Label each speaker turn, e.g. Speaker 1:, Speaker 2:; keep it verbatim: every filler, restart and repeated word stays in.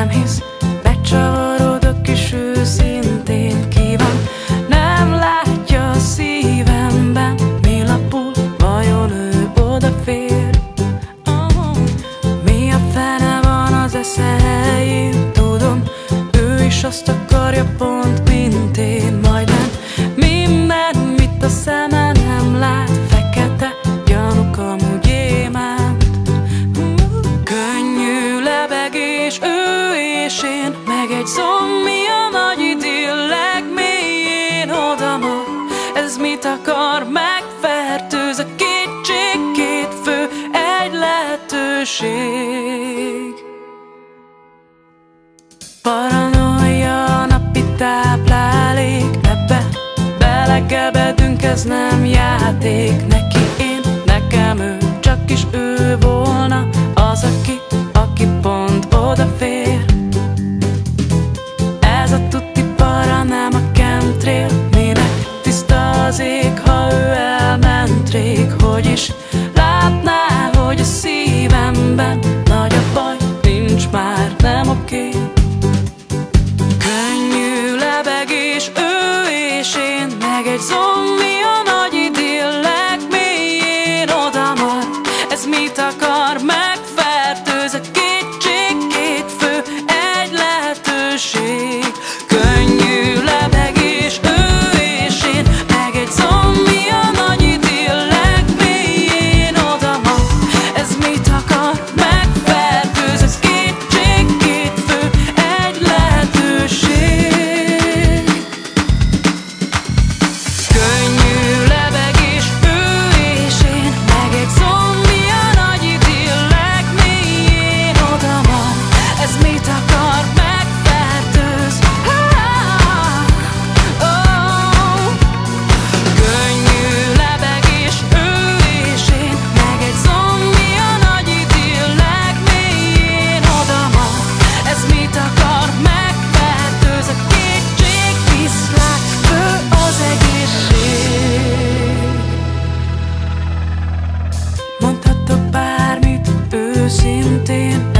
Speaker 1: nem hisz, megcsavarodok és őszintén kíván. Nem látja a szívemben, mi lapul, vajon ő odafér? Oh, mi a fene van az esze helyén? Tudom, ő is azt akarja pont, mint én. Majdnem minden, mit a szeme nem lát, fekete gyanúk, amúgy gyémánt. Könnyű lebegés, ő és én, meg egy zombi a nagy idél legmélyén odamar. Ez mit akar, megfertőz a kétség, két fő, egy lehetőség. Paranoia, napi táplálék, ebbe belegebedünk, ez nem játék. Neki én, nekem ő, csak is ő volna az, aki, aki pont odafér. Ez a tuti para, nem a chemtrail, minek tiszta az ég, ha ő elment rég. Hogy is látná, hogy a szívemben nagy a baj, nincs már, nem oké. Könnyű lebegés, ő és én, meg egy zombi a nagy idél legmélyén odamar. Ez mit akar, megfertőz a kétség, két fő, egy lehetőség. Könnyű lebegés, ő és én, meg egy zombi a nagy idél legmélyén odamar. Ez mit akar, megfertőz a kétség, két fő, egy lehetőség. Könnyű lebegés, ő és én, meg egy zombi a nagy idél legmélyén odamar. Ez mit akar, megfertőz. Oh. Könnyű lebegés, ő és én, meg egy zombi a nagy idél legmélyén odamar. Ez mit akar, megfertőz a kétség, viszlát, fő az egészség. Mondhatok bármit őszintén,